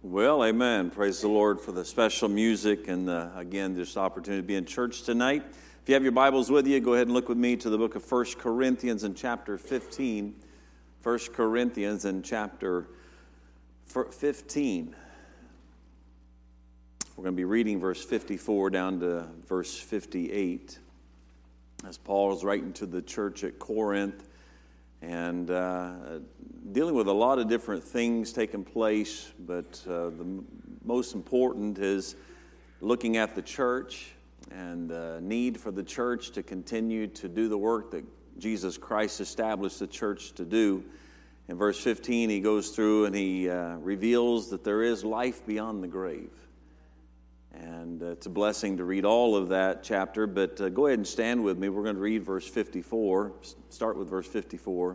Well, amen. Praise the Lord for the special music and, again, this opportunity to be in church tonight. If you have your Bibles with you, go ahead and look with me to the book of 1 Corinthians in chapter 15. 1 Corinthians in chapter 15. We're going to be reading verse 54 down to verse 58. As Paul is writing to the church at Corinth and dealing with a lot of different things taking place, but the most important is looking at the church and the need for the church to continue to do the work that Jesus Christ established the church to do. In verse 15, he goes through and he reveals that there is life beyond the grave. And it's a blessing to read all of that chapter, but go ahead and stand with me. We're going to read verse 54. Start with verse 54.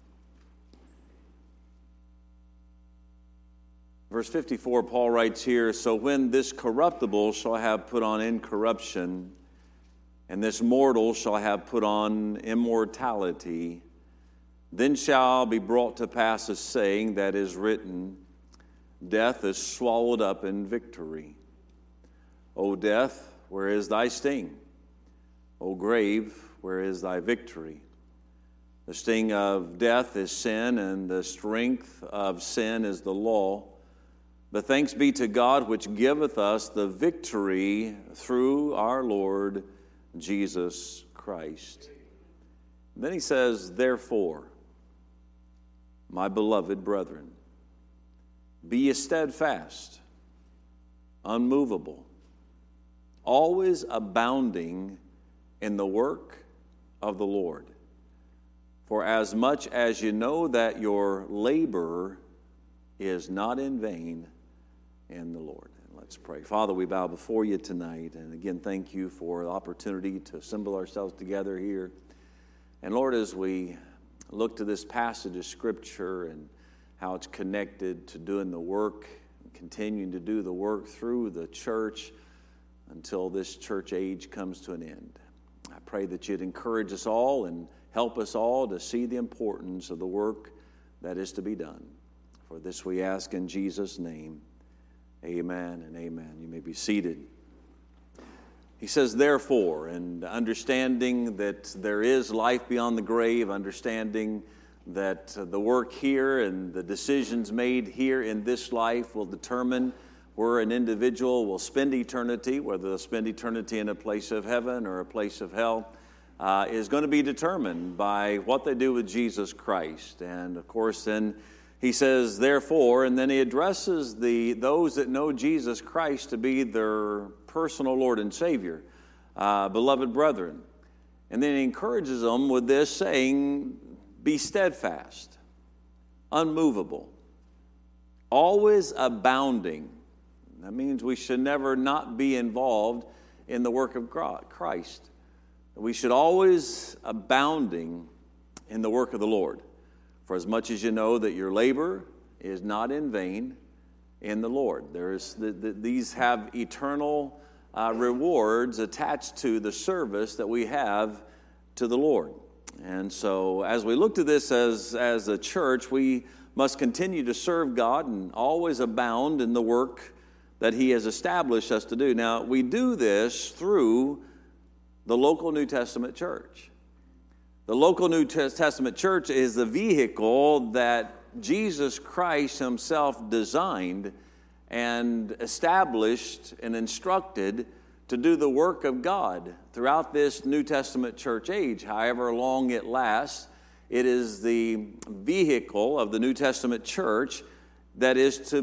Verse 54, Paul writes here, "So when this corruptible shall have put on incorruption, and this mortal shall have put on immortality, then shall be brought to pass a saying that is written, Death is swallowed up in victory. O death, where is thy sting? O grave, where is thy victory? The sting of death is sin, and the strength of sin is the law. But thanks be to God, which giveth us the victory through our Lord Jesus Christ." Then he says, "Therefore, my beloved brethren, be ye steadfast, unmovable, always abounding in the work of the Lord. For as much as you know that your labor is not in vain in the Lord." And let's pray. Father, we bow before you tonight. And again, thank you for the opportunity to assemble ourselves together here. And Lord, as we look to this passage of Scripture and how it's connected to doing the work, and continuing to do the work through the church, until this church age comes to an end. I pray that you'd encourage us all and help us all to see the importance of the work that is to be done. For this we ask in Jesus' name. Amen and amen. You may be seated. He says, "Therefore," and understanding that there is life beyond the grave, understanding that the work here and the decisions made here in this life will determine where an individual will spend eternity, whether they'll spend eternity in a place of heaven or a place of hell, is going to be determined by what they do with Jesus Christ. And of course, then he says, "Therefore," and then he addresses those that know Jesus Christ to be their personal Lord and Savior, beloved brethren. And then he encourages them with this saying, "Be steadfast, unmovable, always abounding." That means we should never not be involved in the work of Christ. We should always abounding in the work of the Lord. For as much as you know that your labor is not in vain in the Lord. These have eternal rewards attached to the service that we have to the Lord. And so as we look to this as a church, we must continue to serve God and always abound in the work that He has established us to do. Now, we do this through the local New Testament church. The local New Testament church is the vehicle that Jesus Christ Himself designed and established and instructed to do the work of God throughout this New Testament church age. However long it lasts, it is the vehicle of the New Testament church that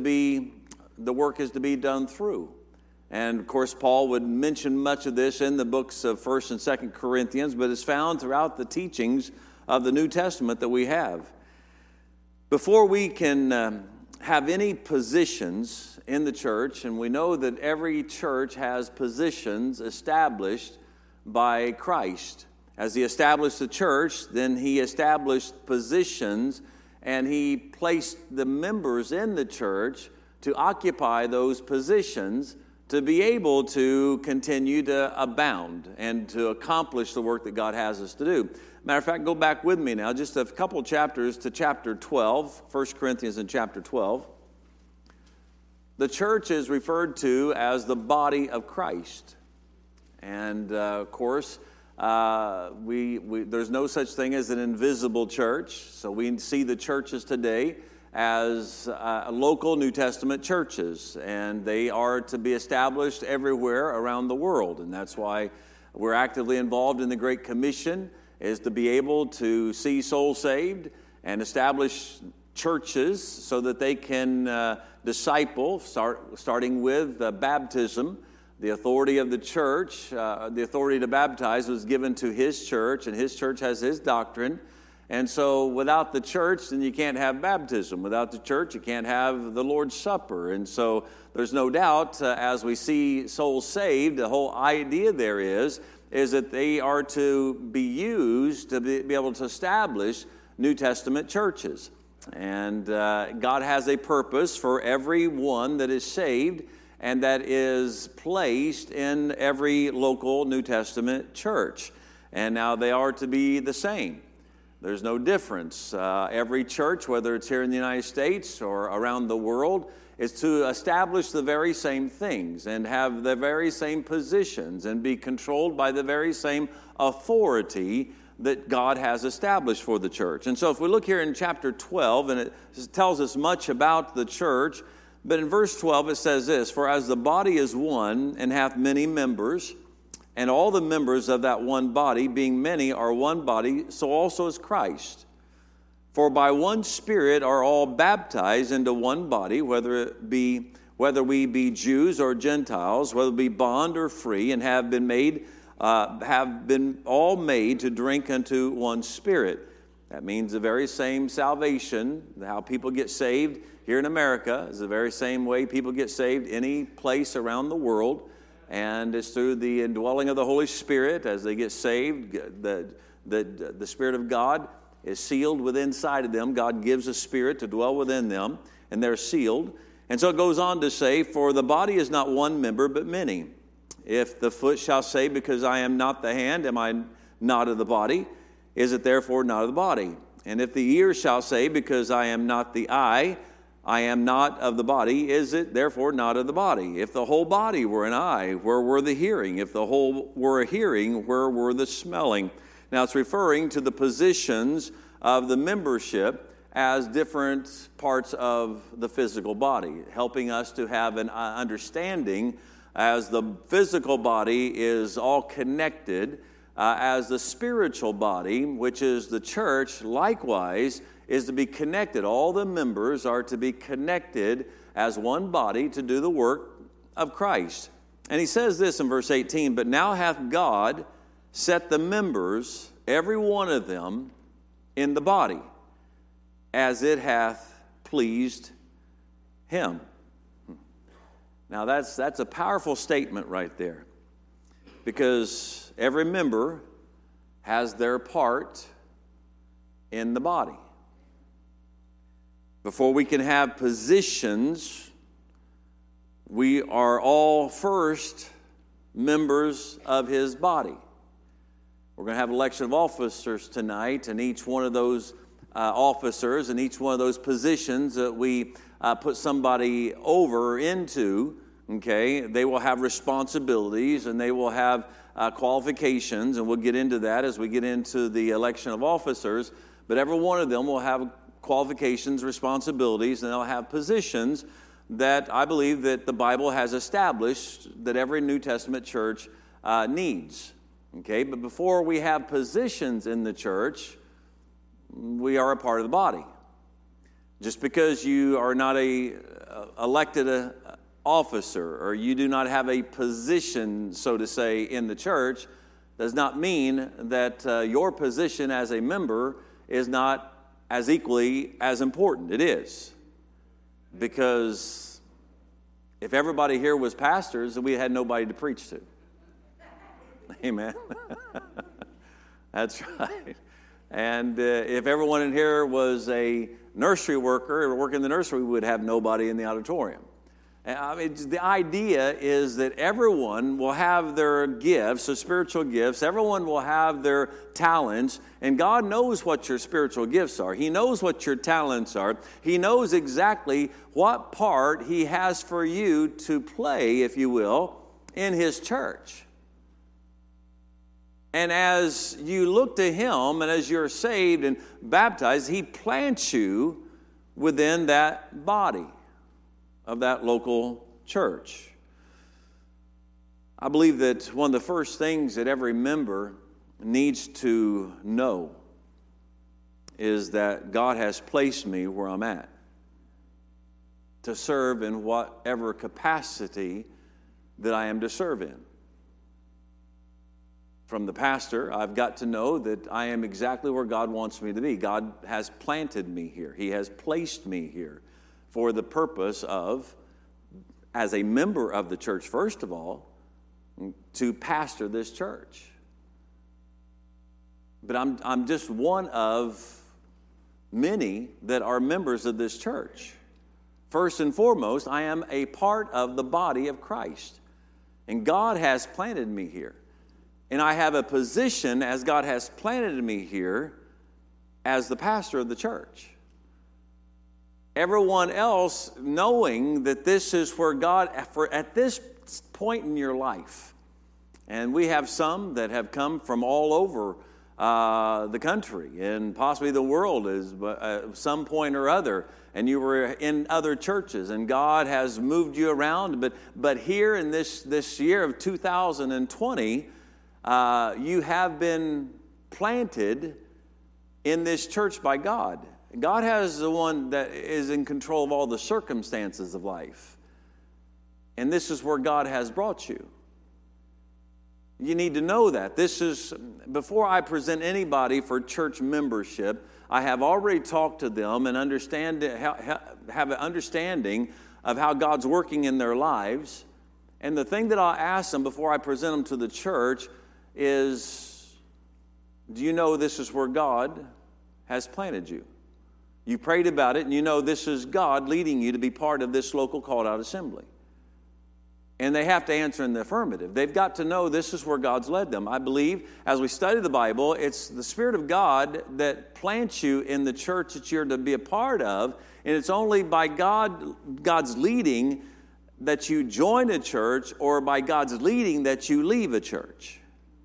the work is to be done through. And of course, Paul would mention much of this in the books of 1 and 2 Corinthians, but it's found throughout the teachings of the New Testament that we have. Before we can have any positions in the church, and we know that every church has positions established by Christ. As He established the church, then He established positions, and He placed the members in the church to occupy those positions to be able to continue to abound and to accomplish the work that God has us to do. Matter of fact, go back with me now, just a couple chapters to chapter 12, 1 Corinthians in chapter 12. the church is referred to as the body of Christ. And, of course, there's no such thing as an invisible church. So we see the churches today as local New Testament churches, and they are to be established everywhere around the world. And that's why we're actively involved in the Great Commission, is to be able to see souls saved and establish churches so that they can disciple, starting with baptism. The authority of the church, the authority to baptize was given to His church, and His church has His doctrine. And so without the church, then you can't have baptism. Without the church, you can't have the Lord's Supper. And so there's no doubt, as we see souls saved, the whole idea there is that they are to be used to be able to establish New Testament churches. And God has a purpose for every one that is saved and that is placed in every local New Testament church. And now they are to be the same. There's no difference. Every church, whether it's here in the United States or around the world, is to establish the very same things and have the very same positions and be controlled by the very same authority that God has established for the church. And so if we look here in chapter 12, and it tells us much about the church, but in verse 12 it says this, "For as the body is one and hath many members, and all the members of that one body, being many, are one body, so also is Christ. For by one Spirit are all baptized into one body, whether we be Jews or Gentiles, whether we be bond or free, and have been all made to drink unto one Spirit." That means the very same salvation, how people get saved here in America is the very same way people get saved any place around the world. And it's through the indwelling of the Holy Spirit as they get saved. The Spirit of God is sealed within inside of them. God gives a Spirit to dwell within them, and they're sealed. And so it goes on to say, "For the body is not one member, but many. If the foot shall say, Because I am not the hand, am I not of the body? Is it therefore not of the body? And if the ear shall say, Because I am not the eye, I am not of the body, is it therefore not of the body? If the whole body were an eye, where were the hearing? If the whole were a hearing, where were the smelling?" Now it's referring to the positions of the membership as different parts of the physical body, helping us to have an understanding as the physical body is all connected, as the spiritual body, which is the church, likewise, is to be connected. All the members are to be connected as one body to do the work of Christ. And he says this in verse 18, "But now hath God set the members, every one of them, in the body, as it hath pleased him." Now that's a powerful statement right there, because every member has their part in the body. Before we can have positions, we are all first members of His body. We're going to have election of officers tonight, and each one of those officers and each one of those positions that we put somebody over into, okay, they will have responsibilities and they will have qualifications, and we'll get into that as we get into the election of officers. But every one of them will have qualifications, responsibilities, and they'll have positions that I believe that the Bible has established that every New Testament church needs. Okay, but before we have positions in the church, we are a part of the body. Just because you are not a elected officer, or you do not have a position, so to say, in the church, does not mean that your position as a member is not as equally as important. It is. Because if everybody here was pastors, then we had nobody to preach to. Amen. That's right. And if everyone in here was a nursery worker or working in the nursery, we would have nobody in the auditorium. I mean, the idea is that everyone will have their gifts, so spiritual gifts. Everyone will have their talents, and God knows what your spiritual gifts are. He knows what your talents are. He knows exactly what part He has for you to play, if you will, in His church. And as you look to Him and as you're saved and baptized, He plants you within that body of that local church. I believe that one of the first things that every member needs to know is that God has placed me where I'm at to serve in whatever capacity that I am to serve in. From the pastor, I've got to know that I am exactly where God wants me to be. God has planted me here. He has placed me here for the purpose of, as a member of the church, first of all, to pastor this church. But I'm just one of many that are members of this church. First and foremost, I am a part of the body of Christ. And God has planted me here. And I have a position, as God has planted me here, as the pastor of the church. Everyone else knowing that this is where God, at this point in your life, and we have some that have come from all over the country and possibly the world at some point or other, and you were in other churches, and God has moved you around. But here in this year of 2020, you have been planted in this church by God. God has the one that is in control of all the circumstances of life. And this is where God has brought you. You need to know that. This is, before I present anybody for church membership, I have already talked to them and have an understanding of how God's working in their lives. And the thing that I'll ask them before I present them to the church is, do you know this is where God has planted you? You prayed about it, and you know this is God leading you to be part of this local called-out assembly. And they have to answer in the affirmative. They've got to know this is where God's led them. I believe, as we study the Bible, it's the Spirit of God that plants you in the church that you're to be a part of, and it's only by God's leading that you join a church, or by God's leading that you leave a church.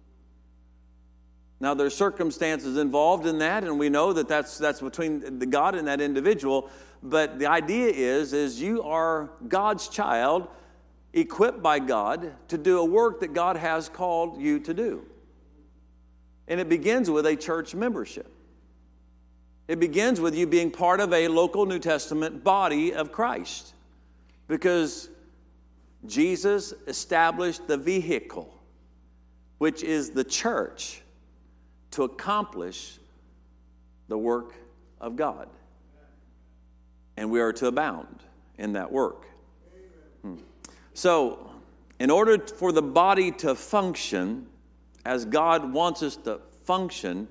Now, there's circumstances involved in that, and we know that that's between the God and that individual. But the idea is you are God's child, equipped by God to do a work that God has called you to do. And it begins with a church membership. It begins with you being part of a local New Testament body of Christ. Because Jesus established the vehicle, which is the church, to accomplish the work of God. And we are to abound in that work. So, in order for the body to function as God wants us to function,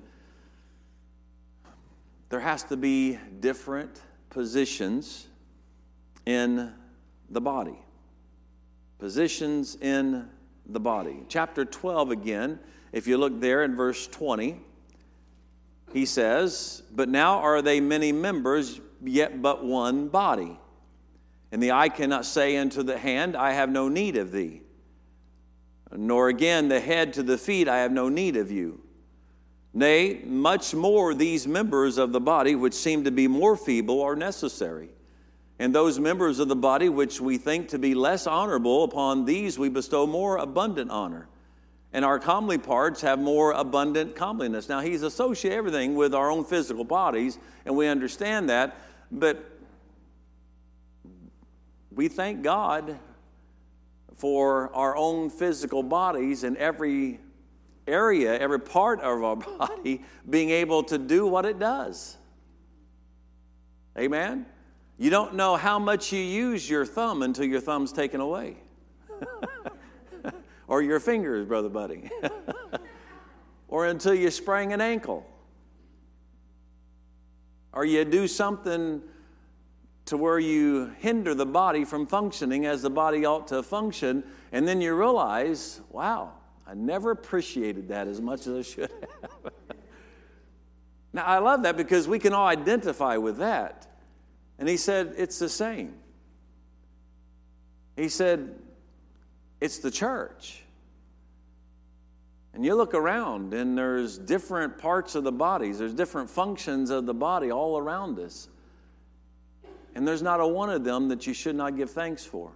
there has to be different positions in the body. Positions in the body. Chapter 12 again, if you look there in verse 20, he says, "But now are they many members, yet but one body. And the eye cannot say unto the hand, I have no need of thee. Nor again the head to the feet, I have no need of you. Nay, much more these members of the body, which seem to be more feeble, are necessary. And those members of the body which we think to be less honorable, upon these we bestow more abundant honor. And our comely parts have more abundant comeliness." Now, he's associated everything with our own physical bodies, and we understand that. But we thank God for our own physical bodies and every area, every part of our body being able to do what it does. Amen? You don't know how much you use your thumb until your thumb's taken away. Or your fingers, Brother Buddy. Or until you sprain an ankle. Or you do something to where you hinder the body from functioning as the body ought to function, and then you realize, wow, I never appreciated that as much as I should have. Now, I love that because we can all identify with that. And he said, it's the same. He said, it's the church. And you look around, and there's different parts of the bodies. There's different functions of the body all around us. And there's not a one of them that you should not give thanks for.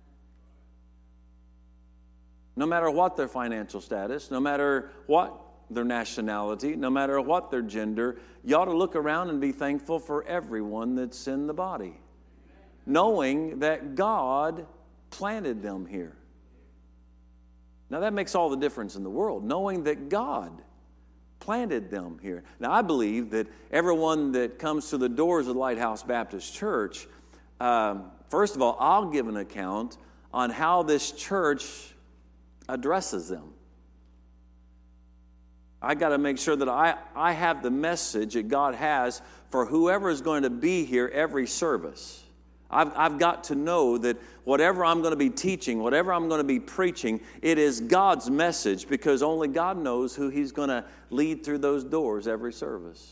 No matter what their financial status, no matter what their nationality, no matter what their gender, you ought to look around and be thankful for everyone that's in the body, knowing that God planted them here. Now that makes all the difference in the world, knowing that God planted them here. Now I believe that everyone that comes to the doors of Lighthouse Baptist Church, first of all, I'll give an account on how this church addresses them. I got to make sure that I have the message that God has for whoever is going to be here every service. I've got to know that whatever I'm going to be teaching, whatever I'm going to be preaching, it is God's message, because only God knows who He's going to lead through those doors every service.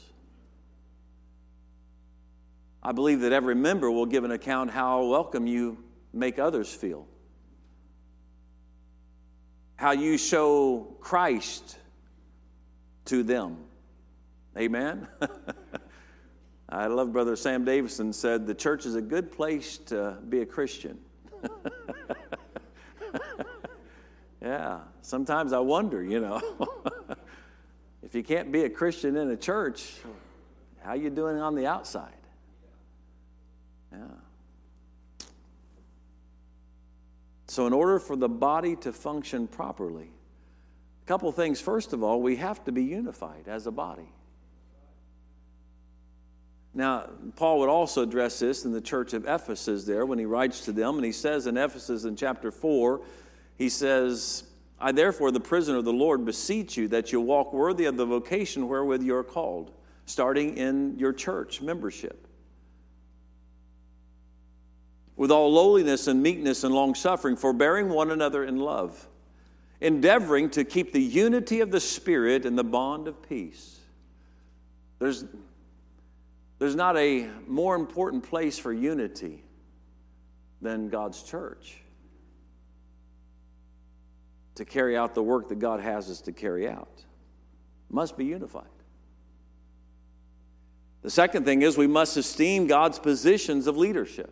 I believe that every member will give an account how welcome you make others feel, how you show Christ to them. Amen? I love Brother Sam Davison said, the church is a good place to be a Christian. Yeah, sometimes I wonder, if you can't be a Christian in a church, how you doing on the outside? Yeah. So in order for the body to function properly, a couple things. First of all, we have to be unified as a body. Now, Paul would also address this in the church of Ephesus there when he writes to them. And he says in Ephesus in chapter 4, he says, I therefore, the prisoner of the Lord, beseech you that you walk worthy of the vocation wherewith you are called, starting in your church membership, with all lowliness and meekness and long-suffering, forbearing one another in love, endeavoring to keep the unity of the Spirit in the bond of peace. There's not a more important place for unity than God's church to carry out the work that God has us to carry out. Must be unified. The second thing is we must esteem God's positions of leadership.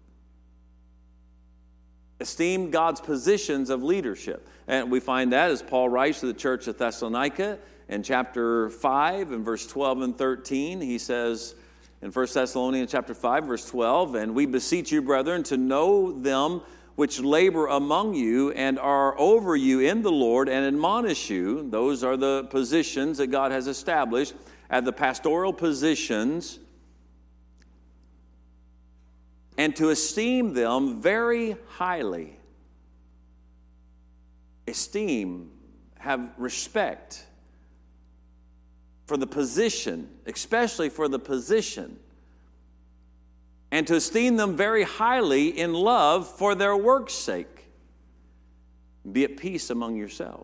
Esteem God's positions of leadership. And we find that as Paul writes to the church of Thessalonica in chapter 5 and verse 12 and 13. He says in 1 Thessalonians chapter 5, verse 12, and we beseech you, brethren, to know them which labor among you and are over you in the Lord and admonish you. Those are the positions that God has established as the pastoral positions, and to esteem them very highly. Esteem, have respect for the position, especially for the position, and to esteem them very highly in love for their work's sake. Be at peace among yourselves.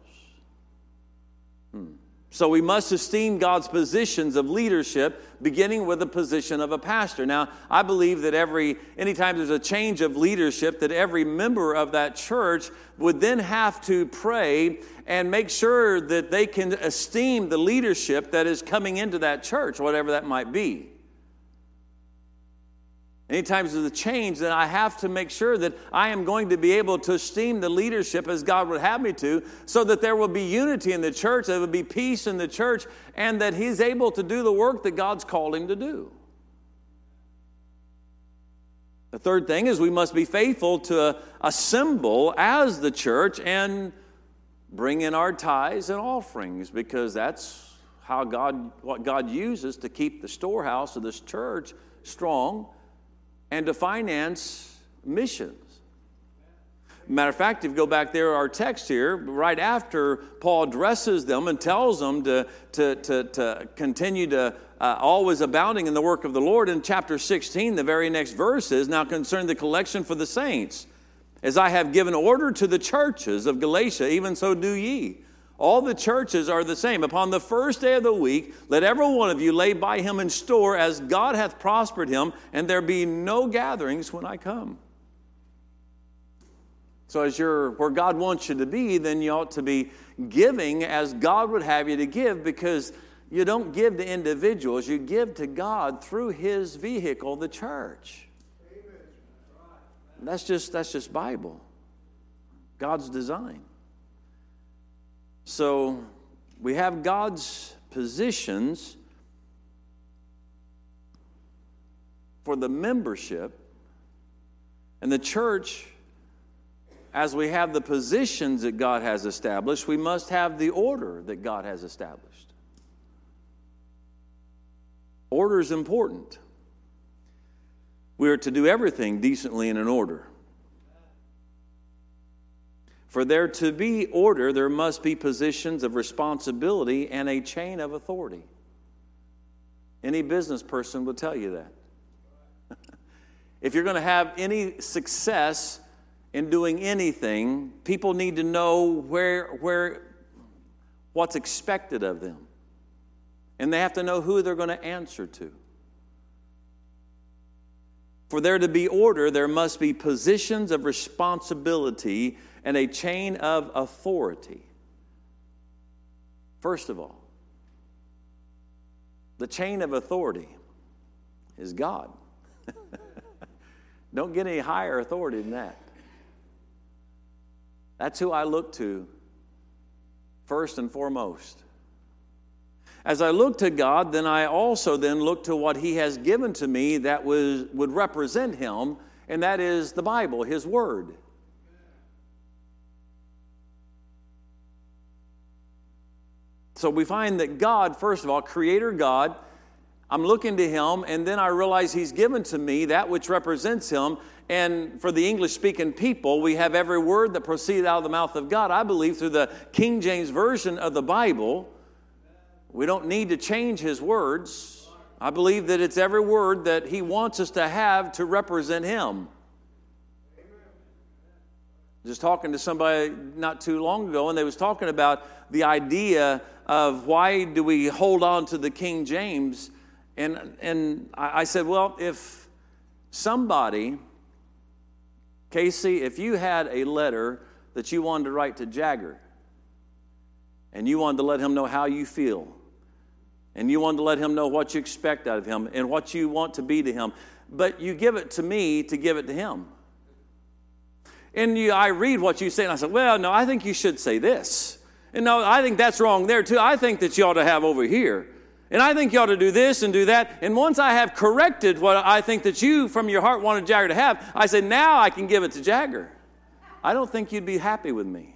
So we must esteem God's positions of leadership, beginning with the position of a pastor. Now, I believe that anytime there's a change of leadership, that every member of that church would then have to pray and make sure that they can esteem the leadership that is coming into that church, whatever that might be. Anytime there's a change, then I have to make sure that I am going to be able to esteem the leadership as God would have me to, so that there will be unity in the church, there will be peace in the church, and that He's able to do the work that God's called Him to do. The third thing is we must be faithful to assemble as the church and bring in our tithes and offerings, because that's what God uses to keep the storehouse of this church strong and to finance missions. Matter of fact, if you go back there, our text here, right after Paul addresses them and tells them to continue to always abounding in the work of the Lord. In chapter 16, the very next verse is, now concerning the collection for the saints, as I have given order to the churches of Galatia, even so do ye. All the churches are the same. Upon the first day of the week, let every one of you lay by him in store as God hath prospered him, and there be no gatherings when I come. So as you're where God wants you to be, then you ought to be giving as God would have you to give, because you don't give to individuals, you give to God through his vehicle, the church. That's just Bible. God's design. So we have God's positions for the membership, and the church, as we have the positions that God has established, we must have the order that God has established. Order is important. We are to do everything decently and in order. For there to be order, there must be positions of responsibility and a chain of authority. Any business person will tell you that. If you're going to have any success in doing anything, people need to know what's expected of them. And they have to know who they're going to answer to. For there to be order, there must be positions of responsibility and a chain of authority. First of all, the chain of authority is God. Don't get any higher authority than that. That's who I look to first and foremost. As I look to God, then I also then look to what he has given to me that would represent him, and that is the Bible, his word. So we find that God, first of all, Creator God, I'm looking to him, and then I realize he's given to me that which represents him. And for the English-speaking people, we have every word that proceeded out of the mouth of God. I believe through the King James Version of the Bible, we don't need to change his words. I believe that it's every word that he wants us to have to represent him. Just talking to somebody not too long ago, and they was talking about the idea of why do we hold on to the King James. And I said, well, if somebody, Casey, if you had a letter that you wanted to write to Jagger, and you wanted to let him know how you feel, and you wanted to let him know what you expect out of him and what you want to be to him, but you give it to me to give it to him. And I read what you say, and I said, well, no, I think you should say this. And no, I think that's wrong there too. I think that you ought to have over here. And I think you ought to do this and do that. And once I have corrected what I think that you from your heart wanted Jagger to have, I said, now I can give it to Jagger. I don't think you'd be happy with me.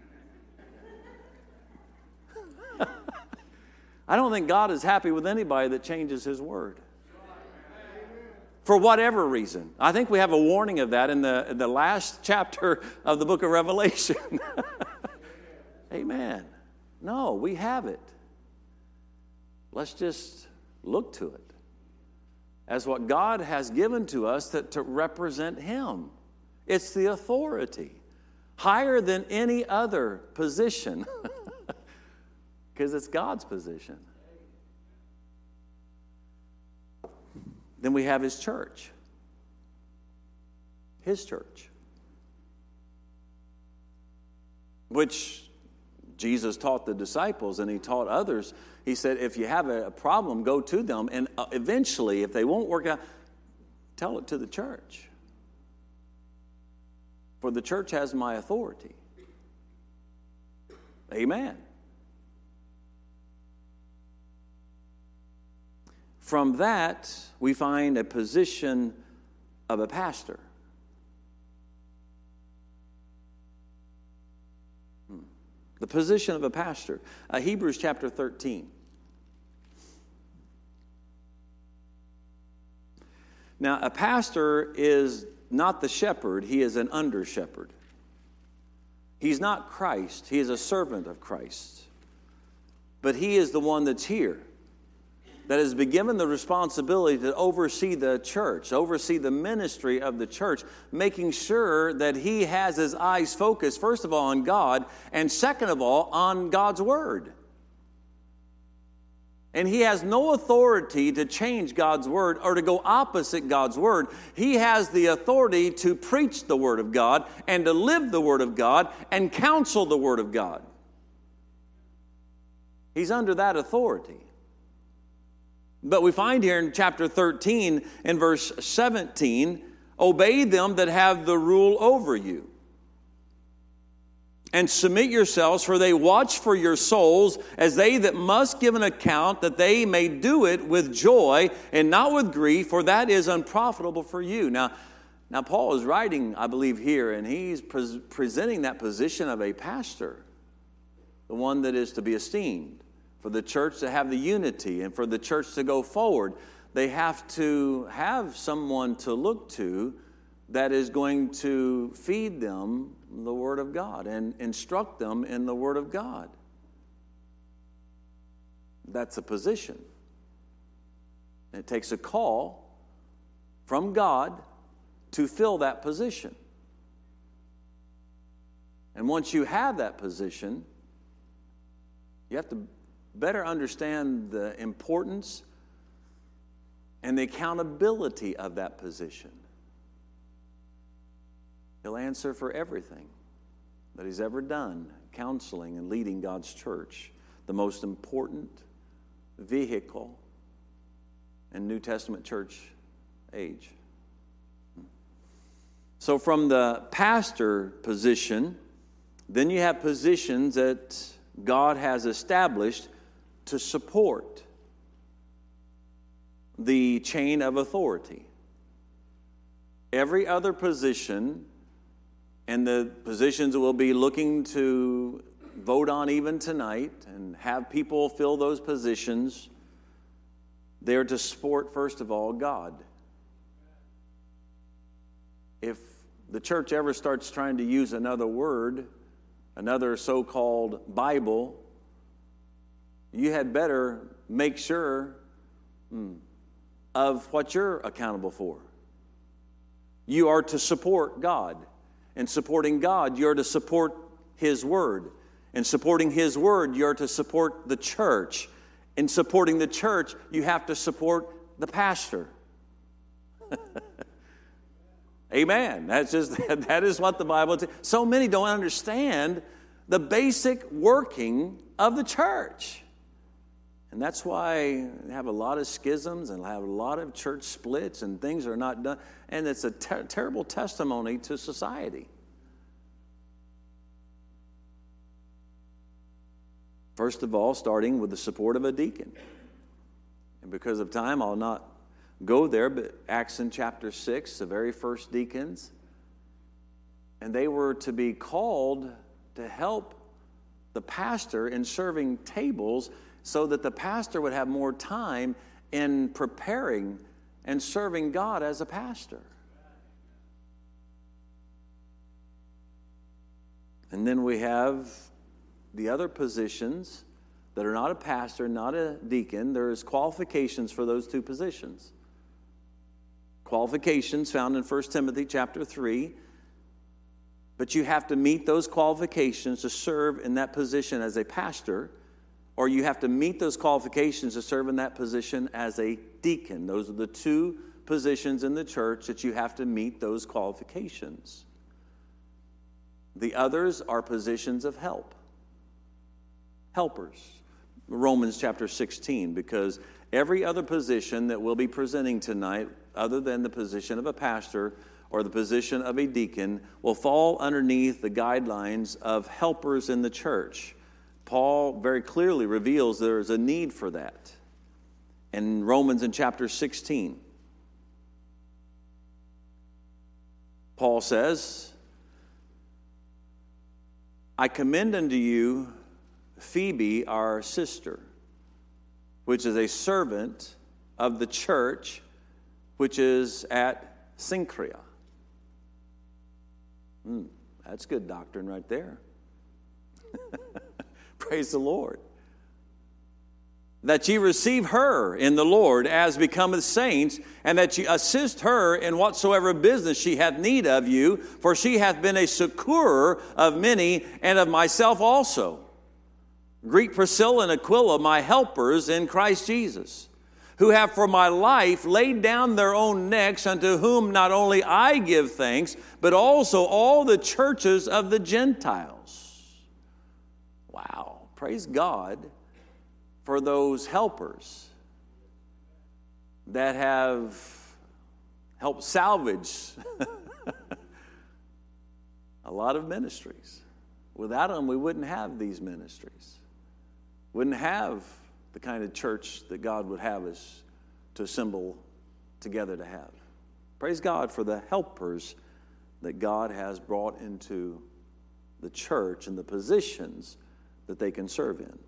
I don't think God is happy with anybody that changes his word. For whatever reason. I think we have a warning of that in the last chapter of the book of Revelation. Amen. No, we have it. Let's just look to it as what God has given to us to represent him. It's the authority, higher than any other position, because it's God's position. Then we have his church. His church. Which Jesus taught the disciples, and he taught others. He said, if you have a problem, go to them. And eventually, if they won't work out, tell it to the church. For the church has my authority. Amen. From that, we find a position of a pastor. The position of a pastor. Hebrews chapter 13. Now, a pastor is not the shepherd, he is an under-shepherd. He's not Christ, he is a servant of Christ. But he is the one that's here. that has been given the responsibility to oversee the church, oversee the ministry of the church, making sure that he has his eyes focused, first of all, on God, and second of all, on God's Word. And he has no authority to change God's Word or to go opposite God's Word. He has the authority to preach the Word of God and to live the Word of God and counsel the Word of God. He's under that authority. But we find here in chapter 13 in verse 17, obey them that have the rule over you. And submit yourselves, for they watch for your souls as they that must give an account, that they may do it with joy and not with grief, for that is unprofitable for you. Now Paul is writing, I believe, here, and he's presenting that position of a pastor, the one that is to be esteemed. For the church to have the unity and for the church to go forward, they have to have someone to look to that is going to feed them the Word of God and instruct them in the Word of God. That's a position. It takes a call from God to fill that position. And once you have that position, you have to better understand the importance and the accountability of that position. He'll answer for everything that he's ever done, counseling and leading God's church, the most important vehicle in New Testament church age. So from the pastor position, then you have positions that God has established to support the chain of authority. Every other position, and the positions that we'll be looking to vote on even tonight and have people fill those positions, they're to support, first of all, God. If the church ever starts trying to use another word, another so-called Bible, you had better make sure of what you're accountable for. You are to support God. And supporting God, you're to support His Word. And supporting His Word, you're to support the church. In supporting the church, you have to support the pastor. Amen. That is what the Bible says. So many don't understand the basic working of the church. And that's why we have a lot of schisms and have a lot of church splits and things are not done. And it's a terrible testimony to society. First of all, starting with the support of a deacon. And because of time, I'll not go there, but Acts in chapter 6, the very first deacons, and they were to be called to help the pastor in serving tables so that the pastor would have more time in preparing and serving God as a pastor. And then we have the other positions that are not a pastor, not a deacon. There's qualifications for those two positions. Qualifications found in 1 Timothy chapter 3. But you have to meet those qualifications to serve in that position as a pastor, or you have to meet those qualifications to serve in that position as a deacon. Those are the two positions in the church that you have to meet those qualifications. The others are positions of help. Helpers. Romans chapter 16, because every other position that we'll be presenting tonight, other than the position of a pastor or the position of a deacon, will fall underneath the guidelines of helpers in the church. Paul very clearly reveals there is a need for that in Romans in chapter 16. Paul says, I commend unto you Phoebe, our sister, which is a servant of the church, which is at Cenchrea. That's good doctrine right there. Praise the Lord. that ye receive her in the Lord as becometh saints, and that ye assist her in whatsoever business she hath need of you, for she hath been a succorer of many, and of myself also. Greet Priscilla and Aquila, my helpers in Christ Jesus, who have for my life laid down their own necks, unto whom not only I give thanks, but also all the churches of the Gentiles. Wow, praise God for those helpers that have helped salvage a lot of ministries. Without them, we wouldn't have these ministries. Wouldn't have the kind of church that God would have us to assemble together to have. Praise God for the helpers that God has brought into the church and the positions that they can serve in.